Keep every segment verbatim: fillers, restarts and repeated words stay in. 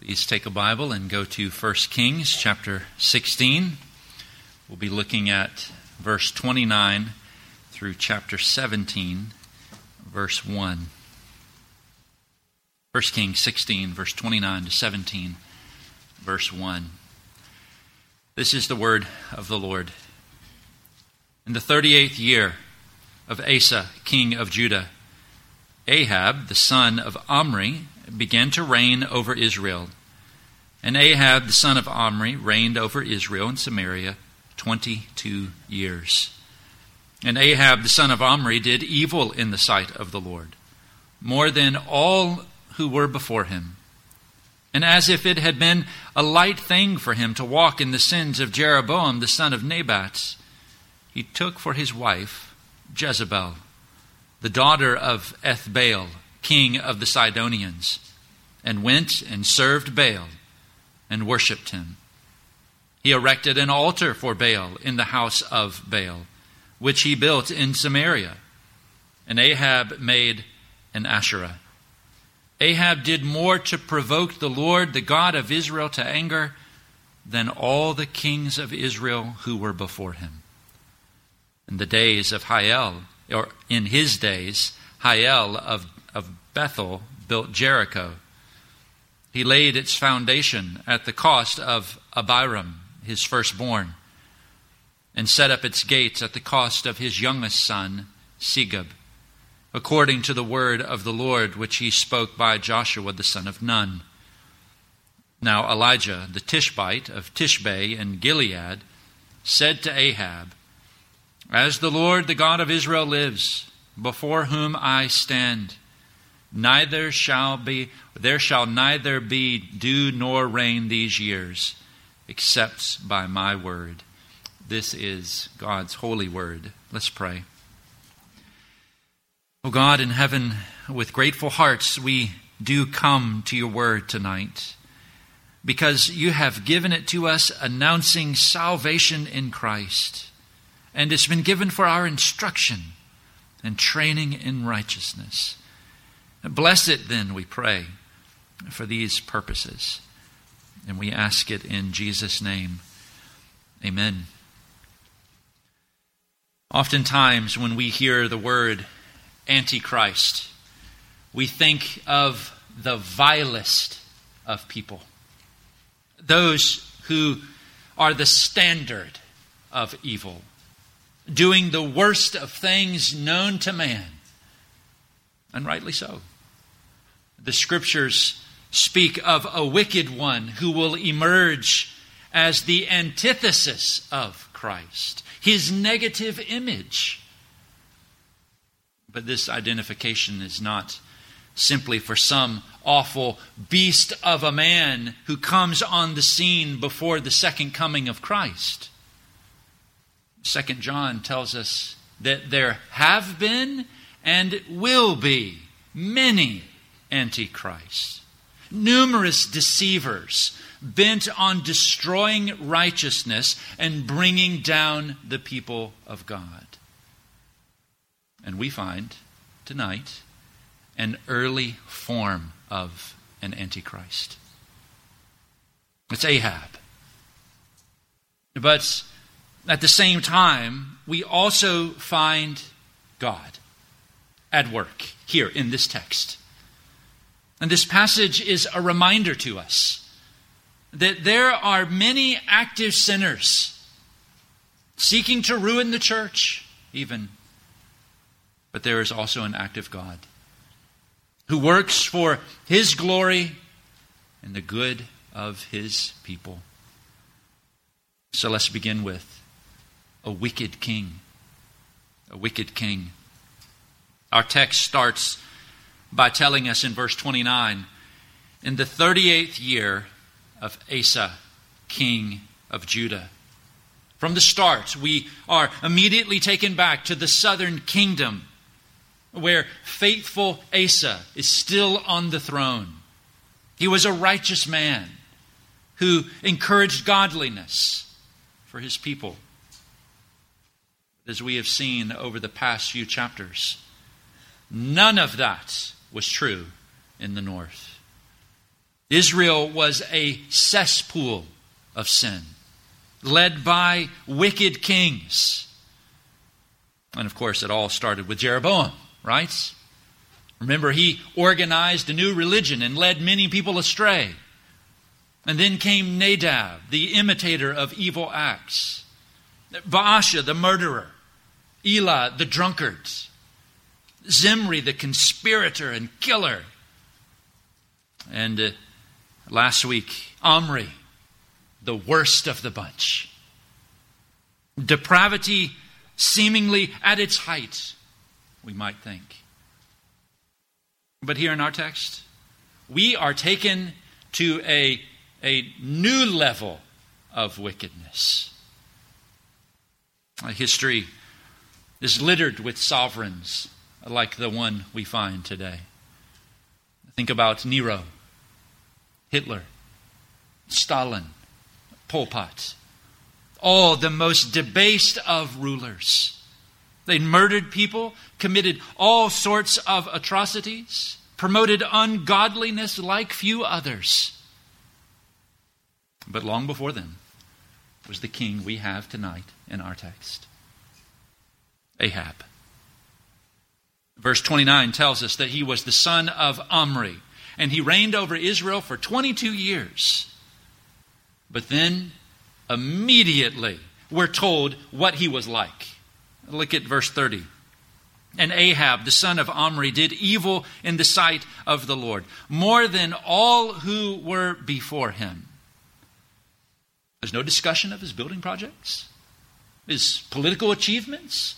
Please take a Bible and go to First Kings chapter sixteen. We'll be looking at verse twenty-nine through chapter seventeen, verse one. First Kings sixteen, verse twenty-nine to seventeen, verse one. This is the word of the Lord. In the thirty-eighth year of Asa, king of Judah, Ahab, the son of Omri, began to reign over Israel. And Ahab, the son of Omri, reigned over Israel and Samaria twenty-two years. And Ahab, the son of Omri, did evil in the sight of the Lord, more than all who were before him. And as if it had been a light thing for him to walk in the sins of Jeroboam, the son of Nebat, he took for his wife Jezebel, the daughter of Ethbaal, king of the Sidonians, and went and served Baal and worshipped him. He erected an altar for Baal in the house of Baal, which he built in Samaria. And Ahab made an Asherah. Ahab did more to provoke the Lord, the God of Israel, to anger than all the kings of Israel who were before him. In the days of Hiel, or in his days, Hiel of, of Bethel built Jericho. He laid its foundation at the cost of Abiram, his firstborn, and set up its gates at the cost of his youngest son, Segub, according to the word of the Lord which he spoke by Joshua the son of Nun. Now Elijah, the Tishbite of Tishbe in Gilead, said to Ahab, "As the Lord, the God of Israel, lives, before whom I stand, neither shall be there shall neither be dew nor rain these years, except by my word." This is God's holy word. Let's pray. O God in heaven, with grateful hearts we do come to your word tonight, because you have given it to us announcing salvation in Christ. And it's been given for our instruction and training in righteousness. Bless it then, we pray, for these purposes. And we ask it in Jesus' name. Amen. Oftentimes when we hear the word Antichrist, we think of the vilest of people. Those who are the standard of evil, doing the worst of things known to man. And rightly so. The scriptures speak of a wicked one who will emerge as the antithesis of Christ, his negative image. But this identification is not simply for some awful beast of a man who comes on the scene before the second coming of Christ. Second John tells us that there have been and will be many antichrists, numerous deceivers bent on destroying righteousness and bringing down the people of God. And we find tonight an early form of an antichrist. It's Ahab. But at the same time, we also find God at work here in this text. And this passage is a reminder to us that there are many active sinners seeking to ruin the church, even. But there is also an active God who works for his glory and the good of his people. So let's begin with a wicked king. A wicked king. Our text starts by telling us in verse twenty-nine, in the thirty-eighth year of Asa, king of Judah. From the start, we are immediately taken back to the southern kingdom, where faithful Asa is still on the throne. He was a righteous man who encouraged godliness for his people. As we have seen over the past few chapters, none of that was true in the north. Israel was a cesspool of sin, led by wicked kings. And of course, it all started with Jeroboam, right? Remember, he organized a new religion and led many people astray. And then came Nadab, the imitator of evil acts. Baasha, the murderer. Elah, the drunkard. Zimri, the conspirator and killer. And uh, last week, Omri, the worst of the bunch. Depravity seemingly at its height, we might think. But here in our text, we are taken to a, a new level of wickedness. History is littered with sovereigns like the one we find today. Think about Nero, Hitler, Stalin, Pol Pot. All the most debased of rulers. They murdered people, committed all sorts of atrocities, promoted ungodliness like few others. But long before them was the king we have tonight in our text, Ahab. Verse twenty-nine tells us that he was the son of Omri, and he reigned over Israel for twenty-two years. But then, immediately, we're told what he was like. Look at verse thirty. And Ahab, the son of Omri, did evil in the sight of the Lord, more than all who were before him. There's no discussion of his building projects, his political achievements,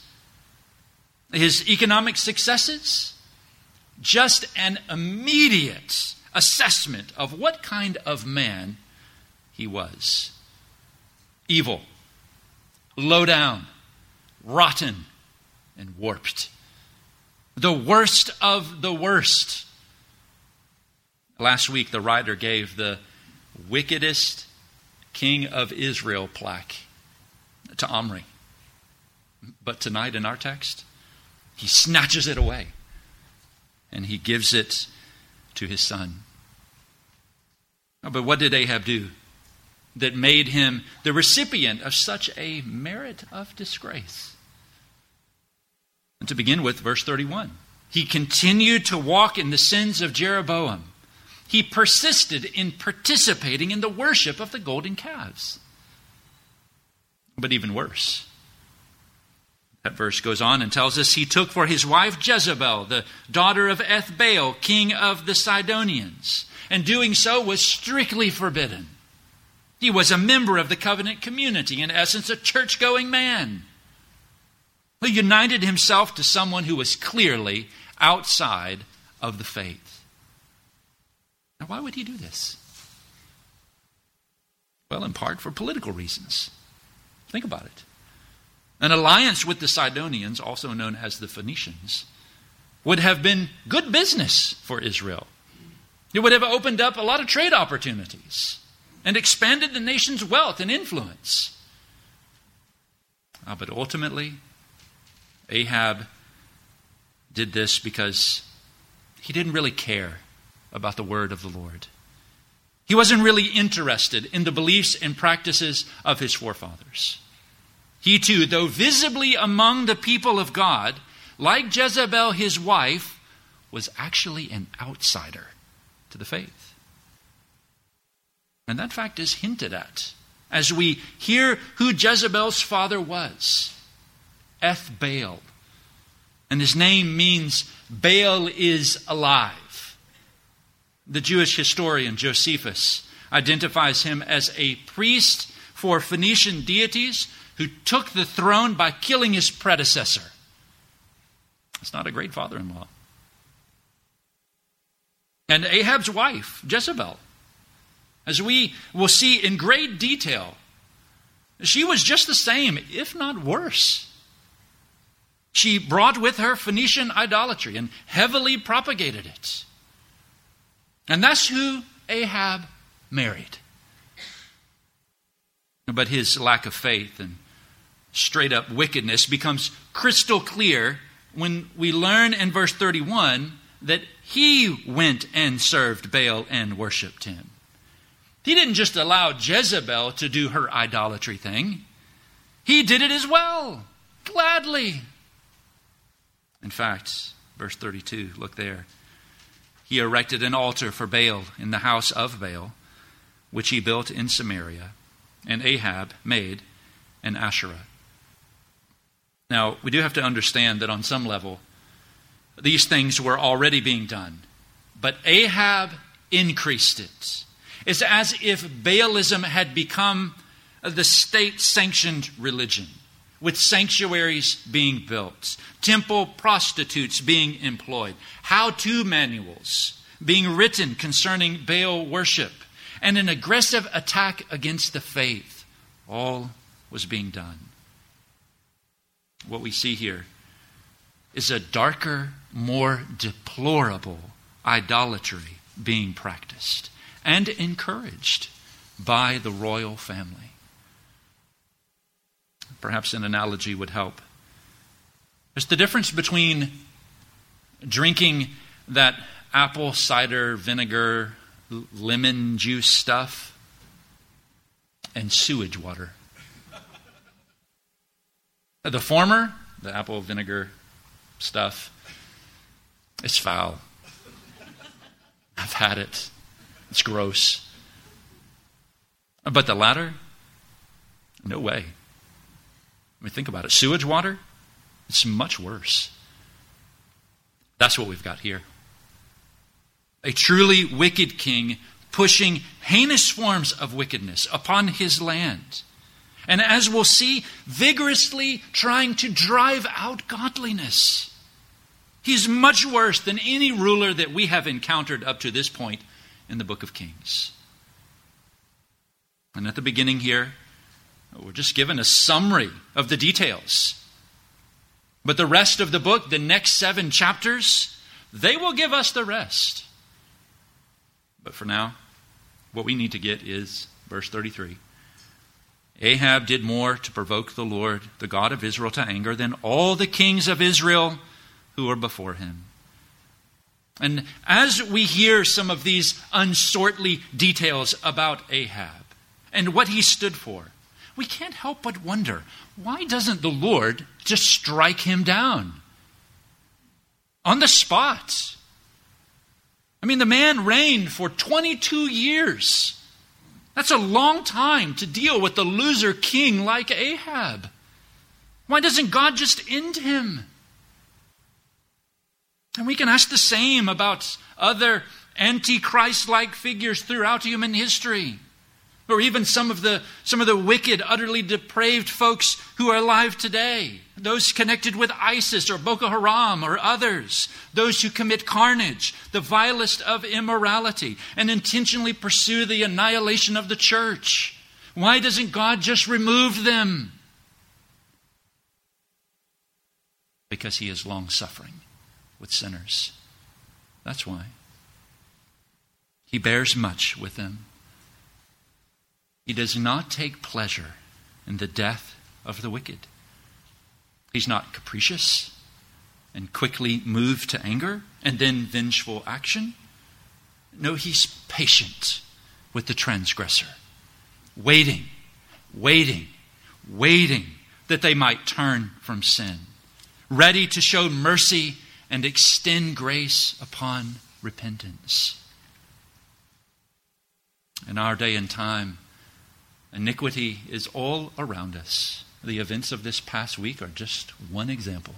his economic successes. Just an immediate assessment of what kind of man he was. Evil, low down, rotten, and warped. The worst of the worst. Last week, the writer gave the wickedest king of Israel plaque to Omri. But tonight in our text, he snatches it away and he gives it to his son. But what did Ahab do that made him the recipient of such a merit of disgrace? And to begin with, verse thirty-one. He continued to walk in the sins of Jeroboam. He persisted in participating in the worship of the golden calves. But even worse, that verse goes on and tells us he took for his wife Jezebel, the daughter of Ethbaal, king of the Sidonians. And doing so was strictly forbidden. He was a member of the covenant community, in essence, a church-going man who united himself to someone who was clearly outside of the faith. Now, why would he do this? Well, in part for political reasons. Think about it. An alliance with the Sidonians, also known as the Phoenicians, would have been good business for Israel. It would have opened up a lot of trade opportunities and expanded the nation's wealth and influence. Uh, but ultimately, Ahab did this because he didn't really care about the word of the Lord. He wasn't really interested in the beliefs and practices of his forefathers. He too, though visibly among the people of God, like Jezebel, his wife, was actually an outsider to the faith. And that fact is hinted at as we hear who Jezebel's father was. Ethbaal. And his name means Baal is alive. The Jewish historian Josephus identifies him as a priest for Phoenician deities who took the throne by killing his predecessor. It's not a great father-in-law. And Ahab's wife, Jezebel, as we will see in great detail, she was just the same, if not worse. She brought with her Phoenician idolatry and heavily propagated it. And that's who Ahab married. But his lack of faith and straight up wickedness becomes crystal clear when we learn in verse thirty-one that he went and served Baal and worshiped him. He didn't just allow Jezebel to do her idolatry thing. He did it as well, gladly. In fact, verse thirty-two, look there. He erected an altar for Baal in the house of Baal, which he built in Samaria, and Ahab made an Asherah. Now, we do have to understand that on some level, these things were already being done, but Ahab increased it. It's as if Baalism had become the state-sanctioned religion, with sanctuaries being built, temple prostitutes being employed, how-to manuals being written concerning Baal worship, and an aggressive attack against the faith. All was being done. What we see here is a darker, more deplorable idolatry being practiced and encouraged by the royal family. Perhaps an analogy would help. There's the difference between drinking that apple cider vinegar, lemon juice stuff, and sewage water. The former, the apple vinegar stuff, it's foul. I've had it. It's gross. But the latter, no way. I mean, think about it. Sewage water, it's much worse. That's what we've got here. A truly wicked king pushing heinous forms of wickedness upon his land. And as we'll see, vigorously trying to drive out godliness. He's much worse than any ruler that we have encountered up to this point in the book of Kings. And at the beginning here, we're just given a summary of the details. But the rest of the book, the next seven chapters, they will give us the rest. But for now, what we need to get is verse thirty-three. Ahab did more to provoke the Lord, the God of Israel, to anger than all the kings of Israel who were before him. And as we hear some of these unsortly details about Ahab and what he stood for, we can't help but wonder, why doesn't the Lord just strike him down on the spot? I mean, the man reigned for twenty-two years. That's a long time to deal with a loser king like Ahab. Why doesn't God just end him? And we can ask the same about other antichrist-like figures throughout human history. Or even some of the some of the wicked, utterly depraved folks who are alive today. Those connected with ISIS or Boko Haram or others. Those who commit carnage, the vilest of immorality, and intentionally pursue the annihilation of the church. Why doesn't God just remove them? Because he is long-suffering with sinners. That's why. He bears much with them. He does not take pleasure in the death of the wicked. He's not capricious and quickly moved to anger and then vengeful action. No, he's patient with the transgressor, waiting, waiting, waiting that they might turn from sin, ready to show mercy and extend grace upon repentance. In our day and time, iniquity is all around us. The events of this past week are just one example.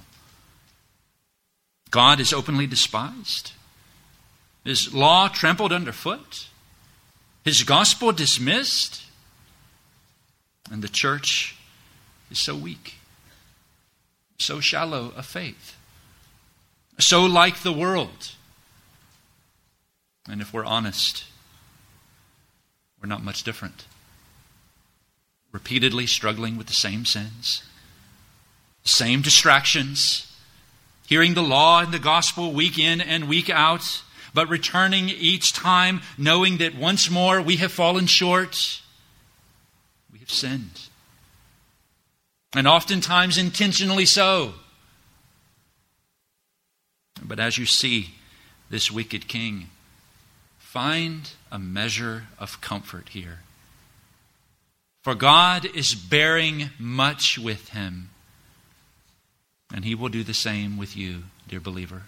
God is openly despised. His law trampled underfoot. His gospel dismissed. And the church is so weak, so shallow of faith, so like the world. And if we're honest, we're not much different. Repeatedly struggling with the same sins, same distractions, hearing the law and the gospel week in and week out, but returning each time knowing that once more we have fallen short. We have sinned. And oftentimes intentionally so. But as you see this wicked king, find a measure of comfort here. For God is bearing much with him, and he will do the same with you, dear believer.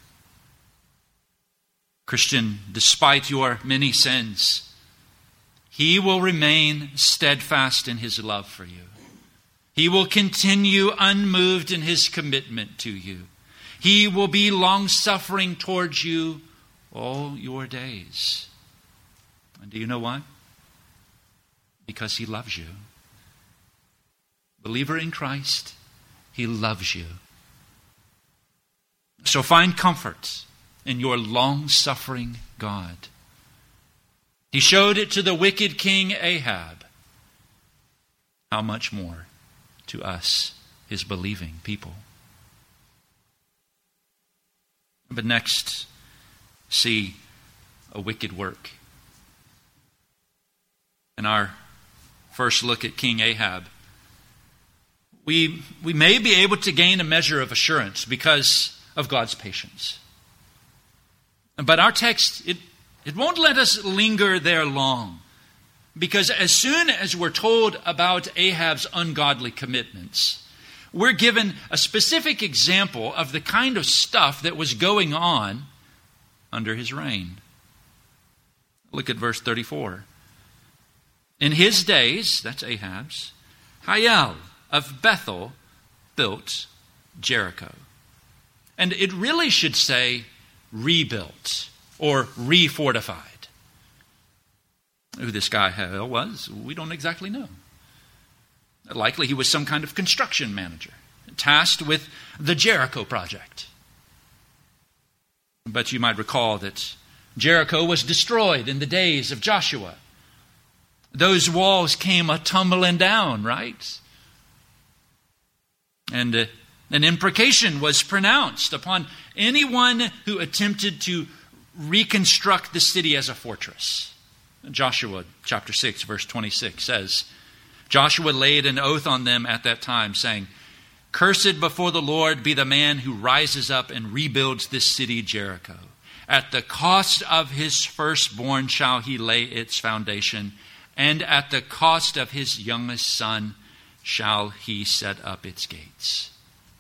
Christian, despite your many sins, he will remain steadfast in his love for you. He will continue unmoved in his commitment to you. He will be long-suffering towards you all your days. And do you know why? Because he loves you. Believer in Christ, he loves you. So find comfort in your long-suffering God. He showed it to the wicked king Ahab. How much more to us, his believing people? But next, see a wicked work. In our first look at King Ahab, we, we may be able to gain a measure of assurance because of God's patience. But our text, it, it won't let us linger there long. Because as soon as we're told about Ahab's ungodly commitments, we're given a specific example of the kind of stuff that was going on under his reign. Look at verse thirty-four. In his days, that's Ahab's, Hiel of Bethel built Jericho. And it really should say rebuilt or refortified. Who this guy Hiel was, we don't exactly know. Likely he was some kind of construction manager, tasked with the Jericho project. But you might recall that Jericho was destroyed in the days of Joshua. Those walls came a-tumbling down, right? And uh, an imprecation was pronounced upon anyone who attempted to reconstruct the city as a fortress. Joshua chapter six, verse twenty-six says, Joshua laid an oath on them at that time, saying, Cursed before the Lord be the man who rises up and rebuilds this city Jericho. At the cost of his firstborn shall he lay its foundation, and at the cost of his youngest son shall he set up its gates.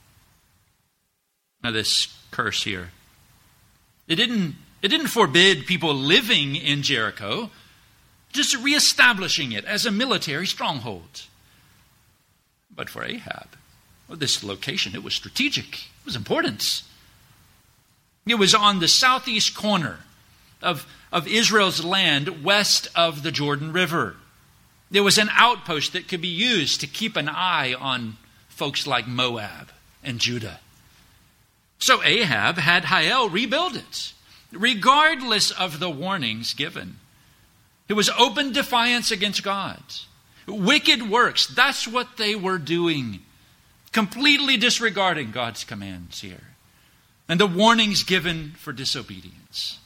Now this curse here, it didn't, it didn't forbid people living in Jericho, just reestablishing it as a military stronghold. But for Ahab, well, this location, it was strategic. It was important. It was on the southeast corner of, of Israel's land west of the Jordan River. There was an outpost that could be used to keep an eye on folks like Moab and Judah. So Ahab had Hiel rebuild it, regardless of the warnings given. It was open defiance against God. Wicked works, that's what they were doing. Completely disregarding God's commands here. And the warnings given for disobedience.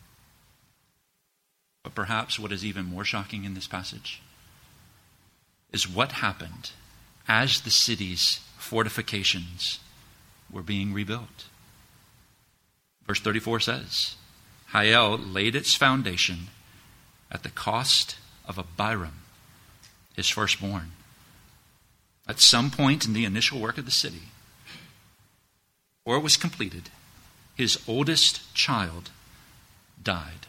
But perhaps what is even more shocking in this passage is what happened as the city's fortifications were being rebuilt. Verse thirty-four says, Hiel laid its foundation at the cost of Abiram, his firstborn. At some point in the initial work of the city, or it was completed, his oldest child died.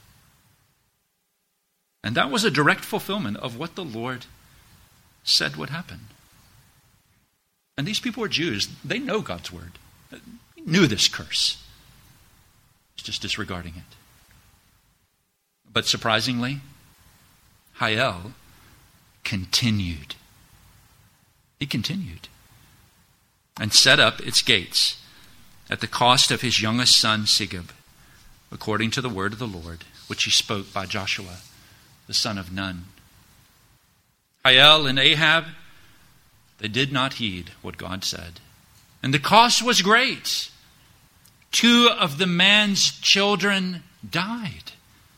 And that was a direct fulfillment of what the Lord said would happen. And these people were Jews. They know God's word. They knew this curse. It's just disregarding it. But surprisingly, Hiel continued. He continued and set up its gates at the cost of his youngest son, Segub, according to the word of the Lord, which he spoke by Joshua, the son of Nun. Hiel and Ahab, they did not heed what God said. And the cost was great. Two of the man's children died.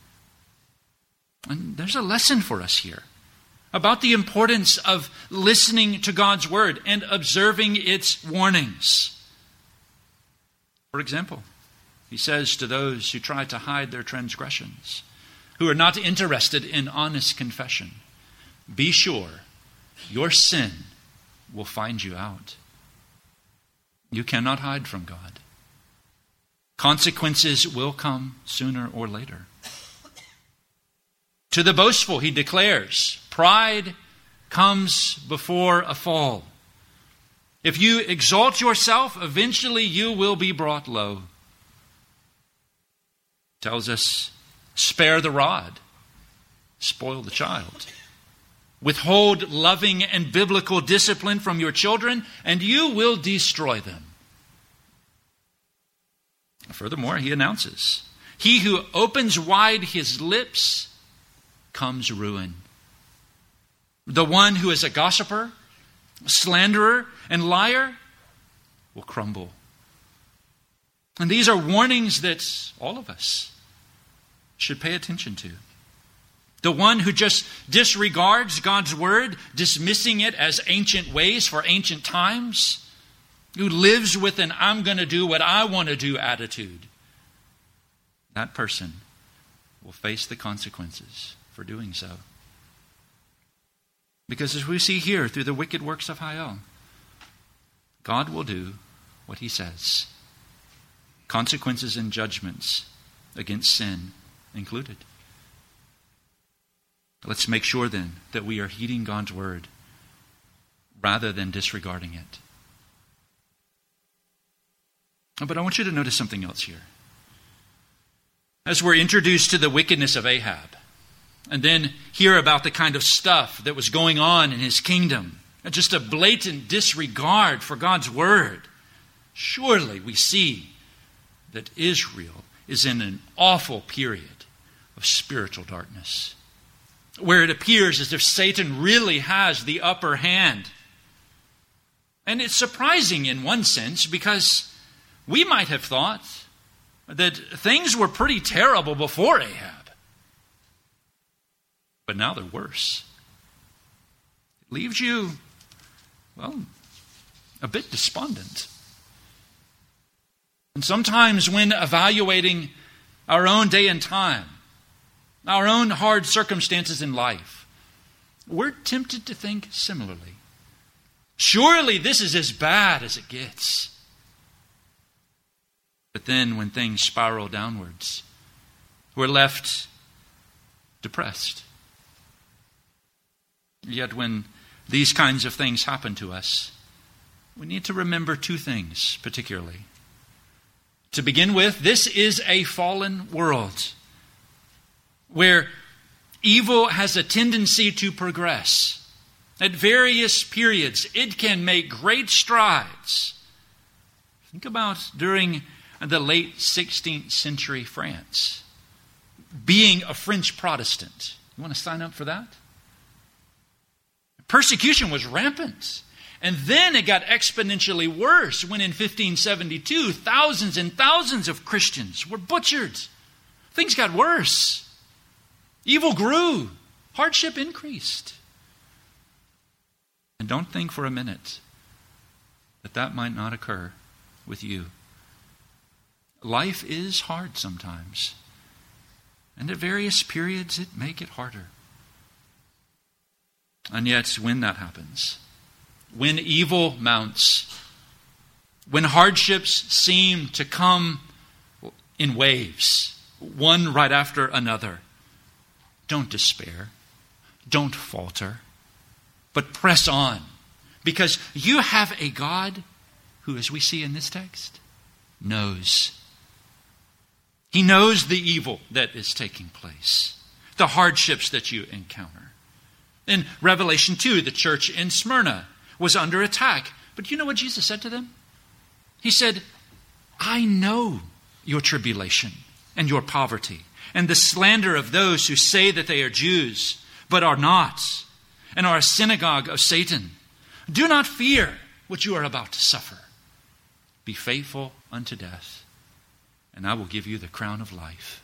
And there's a lesson for us here about the importance of listening to God's word and observing its warnings. For example, He says to those who try to hide their transgressions, who are not interested in honest confession, be sure your sin will find you out. You cannot hide from God. Consequences will come sooner or later. To the boastful, he declares, pride comes before a fall. If you exalt yourself, eventually you will be brought low. Tells us, spare the rod, spoil the child. Withhold loving and biblical discipline from your children, and you will destroy them. Furthermore, he announces, he who opens wide his lips comes ruin. The one who is a gossiper, slanderer, and liar will crumble. And these are warnings that all of us should pay attention to. The one who just disregards God's word, dismissing it as ancient ways for ancient times, who lives with an I'm going to do what I want to do attitude, that person will face the consequences for doing so. Because as we see here through the wicked works of Hiel, God will do what he says. Consequences and judgments against sin included. Let's make sure then that we are heeding God's word rather than disregarding it. But I want you to notice something else here. As we're introduced to the wickedness of Ahab, and then hear about the kind of stuff that was going on in his kingdom, and just a blatant disregard for God's word, surely we see that Israel is in an awful period of spiritual darkness, where it appears as if Satan really has the upper hand. And it's surprising in one sense, because we might have thought that things were pretty terrible before Ahab. But now they're worse. It leaves you, well, a bit despondent. And sometimes when evaluating our own day and time, our own hard circumstances in life, we're tempted to think similarly. Surely this is as bad as it gets. But then when things spiral downwards, we're left depressed. Yet when these kinds of things happen to us, we need to remember two things particularly. To begin with, this is a fallen world where evil has a tendency to progress. At various periods, it can make great strides. Think about during the late sixteenth century France, being a French Protestant. You want to sign up for that? Persecution was rampant. And then it got exponentially worse when in fifteen seventy-two, thousands and thousands of Christians were butchered. Things got worse. Evil grew. Hardship increased. And don't think for a minute that that might not occur with you. Life is hard sometimes. And at various periods it may get harder. And yet when that happens, when evil mounts, when hardships seem to come in waves, one right after another, don't despair. Don't falter. But press on. Because you have a God who, as we see in this text, knows. He knows the evil that is taking place. The hardships that you encounter. In Revelation two, the church in Smyrna was under attack. But you know what Jesus said to them? He said, I know your tribulation and your poverty and the slander of those who say that they are Jews, but are not, and are a synagogue of Satan. Do not fear what you are about to suffer. Be faithful unto death, and I will give you the crown of life.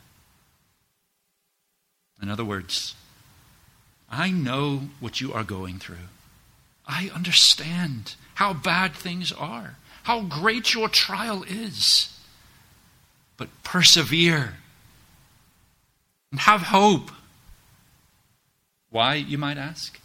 In other words, I know what you are going through. I understand how bad things are, how great your trial is. but persevere and have hope. Why, you might ask?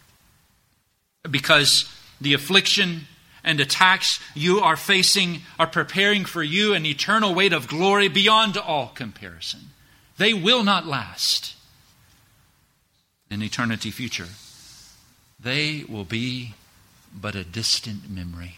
Because the affliction and attacks you are facing are preparing for you an eternal weight of glory beyond all comparison. They will not last in eternity future. They will be but a distant memory.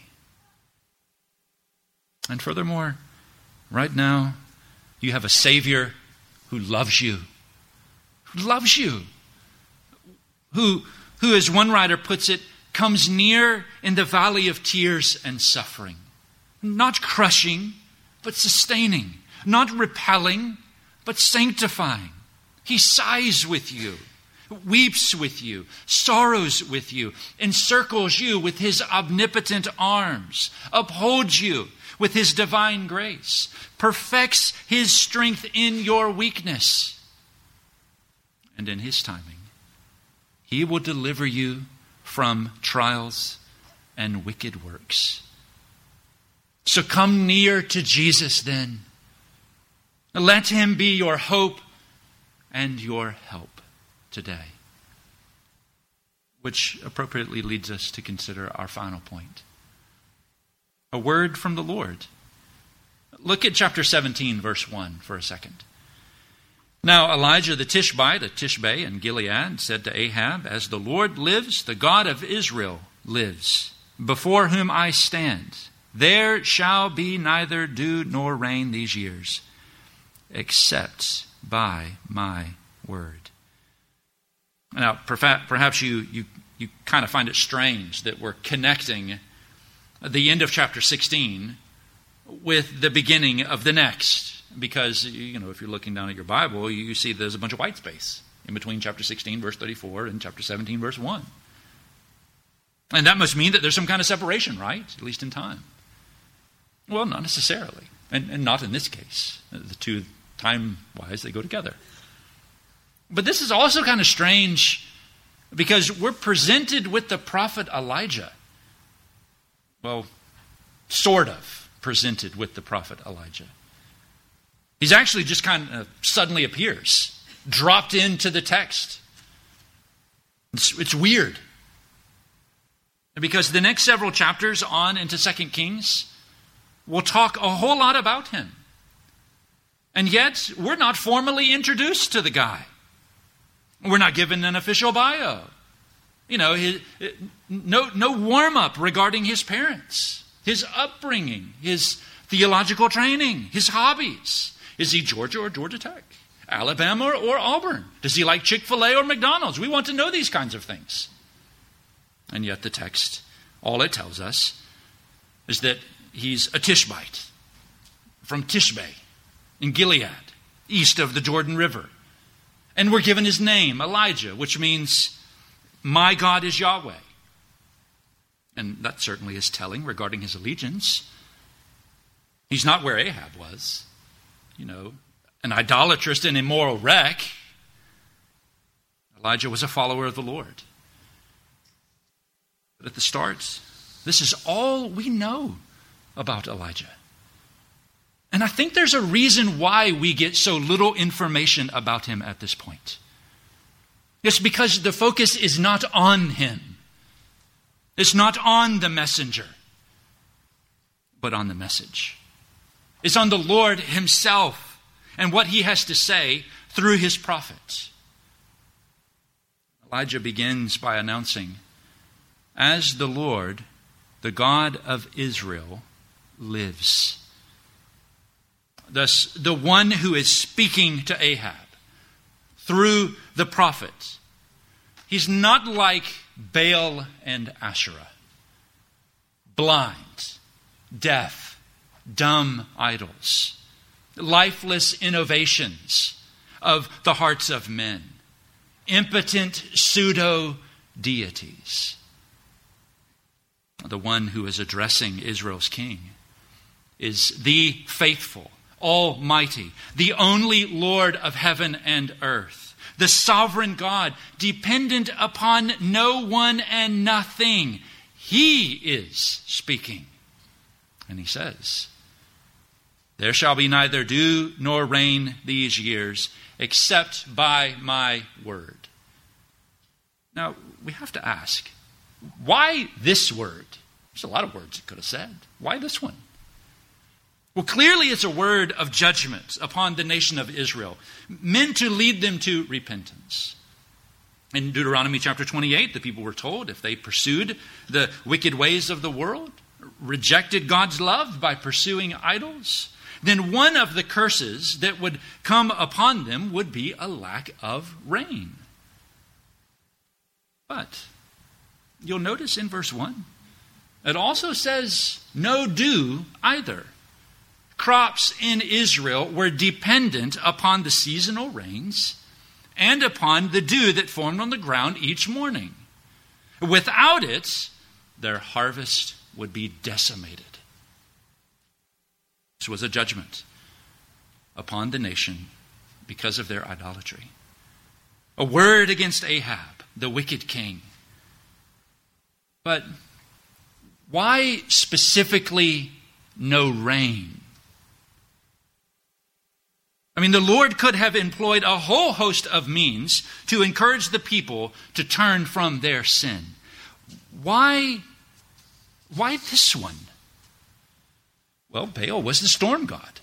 And furthermore, right now, you have a Savior who loves you. Who loves you. Who, who, as one writer puts it, comes near in the valley of tears and suffering. Not crushing, but sustaining. Not repelling, but sanctifying. He sighs with you, weeps with you, sorrows with you, encircles you with His omnipotent arms, upholds you with His divine grace, perfects His strength in your weakness. And in His timing, He will deliver you from trials and wicked works. So come near to Jesus then. Let Him be your hope and your help today. Which appropriately leads us to consider our final point. A word from the Lord. Look at chapter seventeen, verse one for a second. Now Elijah the Tishbite, a Tishbe in Gilead, said to Ahab, "As the Lord lives, the God of Israel lives, before whom I stand, there shall be neither dew nor rain these years, except by my word." Now, perhaps you, you, you kind of find it strange that we're connecting the end of chapter sixteen with the beginning of the next. Because, you know, if you're looking down at your Bible, you see there's a bunch of white space in between chapter sixteen, verse thirty-four, and chapter seventeen, verse one. And that must mean that there's some kind of separation, right? At least in time. Well, not necessarily. And, and not in this case. The two, time-wise, they go together. But this is also kind of strange because we're presented with the prophet Elijah. Well, sort of presented with the prophet Elijah. He's actually just kind of suddenly appears, dropped into the text. It's, it's weird. Because the next several chapters on into Second Kings will talk a whole lot about him. And yet, we're not formally introduced to the guy. We're not given an official bio. You know, his, no, no warm-up regarding his parents, his upbringing, his theological training, his hobbies. Is he Georgia or Georgia Tech? Alabama or, or Auburn? Does he like Chick-fil-A or McDonald's? We want to know these kinds of things. And yet the text, all it tells us is that he's a Tishbite from Tishbe in Gilead, east of the Jordan River. And we're given his name, Elijah, which means, my God is Yahweh. And that certainly is telling regarding his allegiance. He's not where Ahab was. You know, an idolatrous and immoral wreck. Elijah was a follower of the Lord. But at the start, this is all we know about Elijah. And I think there's a reason why we get so little information about him at this point. It's because the focus is not on him. It's not on the messenger, but on the message. It's on the Lord himself and what he has to say through his prophets. Elijah begins by announcing, "As the Lord, the God of Israel, lives." Thus, the one who is speaking to Ahab through the prophet, he's not like Baal and Asherah, blind, deaf, dumb idols, lifeless innovations of the hearts of men, impotent pseudo-deities. The one who is addressing Israel's king is the faithful, almighty, the only Lord of heaven and earth, the sovereign God, dependent upon no one and nothing. He is speaking. And he says, There shall be neither dew nor rain these years, except by my word. Now, we have to ask, why this word? There's a lot of words it could have said. Why this one? Well, clearly it's a word of judgment upon the nation of Israel, meant to lead them to repentance. In Deuteronomy chapter twenty-eight, the people were told if they pursued the wicked ways of the world, rejected God's love by pursuing idols, then one of the curses that would come upon them would be a lack of rain. But you'll notice in verse one, it also says no dew either. Crops in Israel were dependent upon the seasonal rains and upon the dew that formed on the ground each morning. Without it, their harvest would be decimated. This was a judgment upon the nation because of their idolatry. A word against Ahab, the wicked king. But why specifically no rain? I mean, the Lord could have employed a whole host of means to encourage the people to turn from their sin. Why, why this one? Well, Baal was the storm god.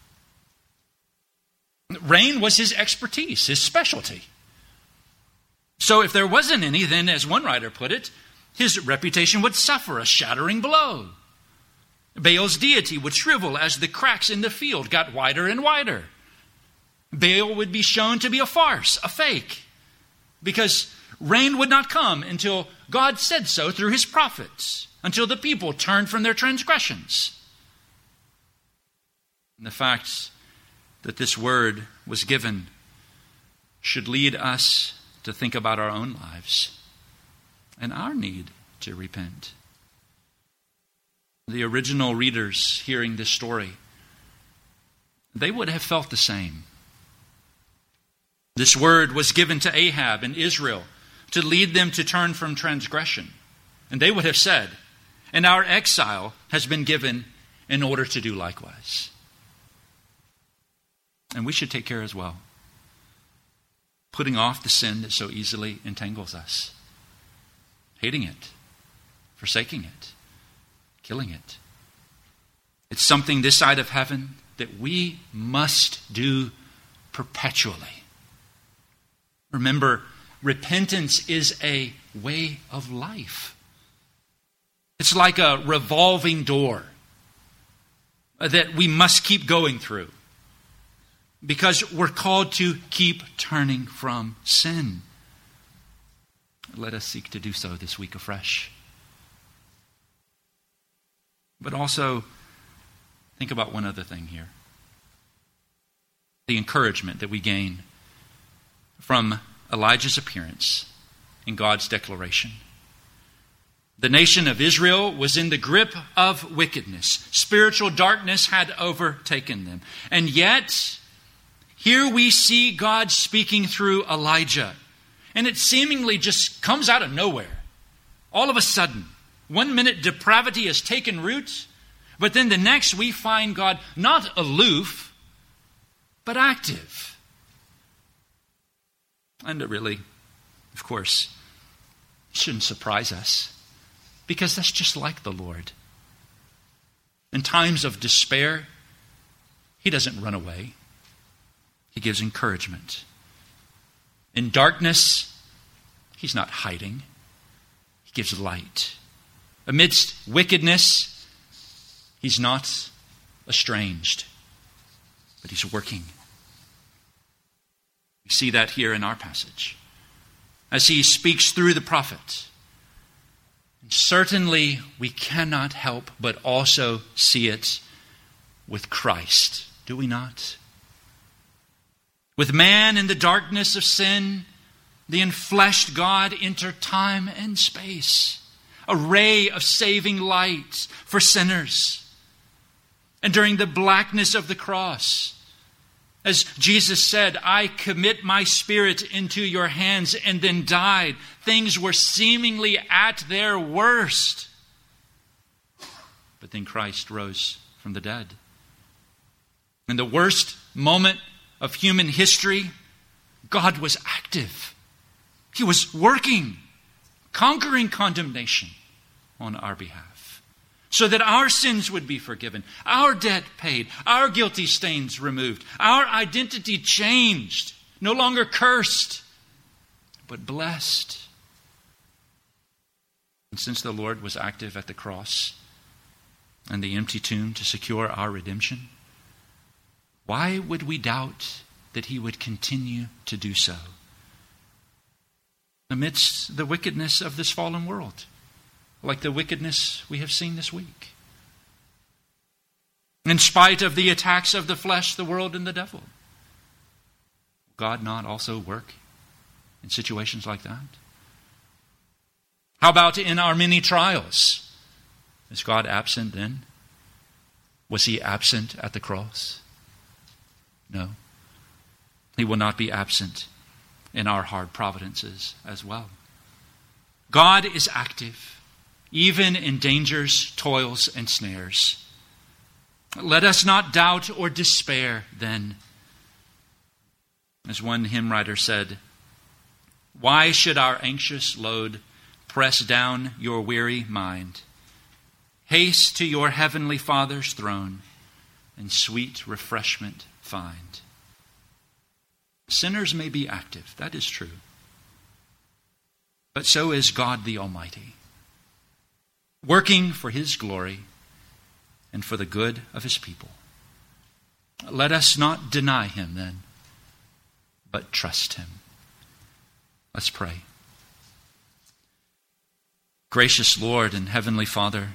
Rain was his expertise, his specialty. So if there wasn't any, then as one writer put it, his reputation would suffer a shattering blow. Baal's deity would shrivel as the cracks in the field got wider and wider. Baal would be shown to be a farce, a fake, because rain would not come until God said so through his prophets, until the people turned from their transgressions. And the fact that this word was given should lead us to think about our own lives and our need to repent. The original readers hearing this story, they would have felt the same. This word was given to Ahab and Israel to lead them to turn from transgression. And they would have said, and our exile has been given in order to do likewise. And we should take care as well, putting off the sin that so easily entangles us, hating it, forsaking it, killing it. It's something this side of heaven that we must do perpetually. Remember, repentance is a way of life. It's like a revolving door that we must keep going through because we're called to keep turning from sin. Let us seek to do so this week afresh. But also, think about one other thing here. The encouragement that we gain from Elijah's appearance in God's declaration. The nation of Israel was in the grip of wickedness. Spiritual darkness had overtaken them. And yet, here we see God speaking through Elijah. And it seemingly just comes out of nowhere. All of a sudden, one minute depravity has taken root, but then the next we find God not aloof, but active. And it really, of course, shouldn't surprise us, because that's just like the Lord. In times of despair, he doesn't run away. He gives encouragement. In darkness, he's not hiding. He gives light. Amidst wickedness, he's not estranged, but he's working. We see that here in our passage, as he speaks through the prophet. And certainly, we cannot help but also see it with Christ, do we not? With man in the darkness of sin, the enfleshed God entered time and space, a ray of saving light for sinners. And during the blackness of the cross, as Jesus said, I commit my spirit into your hands, and then died, things were seemingly at their worst. But then Christ rose from the dead. In the worst moment of human history, God was active. He was working, conquering condemnation on our behalf, so that our sins would be forgiven, our debt paid, our guilty stains removed, our identity changed, no longer cursed, but blessed. And since the Lord was active at the cross and the empty tomb to secure our redemption, why would we doubt that he would continue to do so amidst the wickedness of this fallen world, like the wickedness we have seen this week? In spite of the attacks of the flesh, the world, and the devil, will God not also work in situations like that? How about in our many trials? Is God absent then? Was he absent at the cross? No. He will not be absent in our hard providences as well. God is active, even in dangers, toils, and snares. Let us not doubt or despair then. As one hymn writer said, "Why should our anxious load press down your weary mind? Haste to your heavenly Father's throne and sweet refreshment find." Sinners may be active, that is true. But so is God the Almighty, working for his glory and for the good of his people. Let us not deny him then, but trust him. Let's pray. Gracious Lord and Heavenly Father,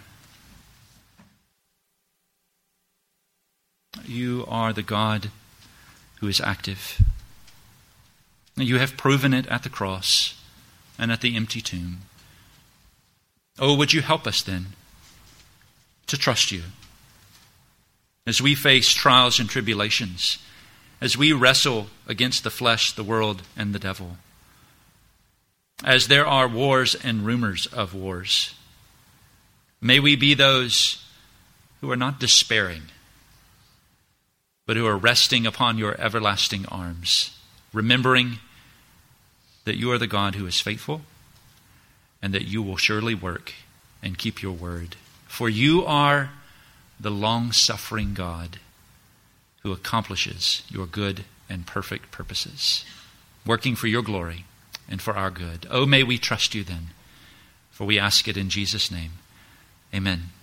you are the God who is active. You have proven it at the cross and at the empty tomb. Oh, would you help us then to trust you as we face trials and tribulations, as we wrestle against the flesh, the world, and the devil, as there are wars and rumors of wars. May we be those who are not despairing, but who are resting upon your everlasting arms, remembering that you are the God who is faithful and that you will surely work and keep your word. For you are the long-suffering God who accomplishes your good and perfect purposes, working for your glory and for our good. Oh, may we trust you then, for we ask it in Jesus' name. Amen.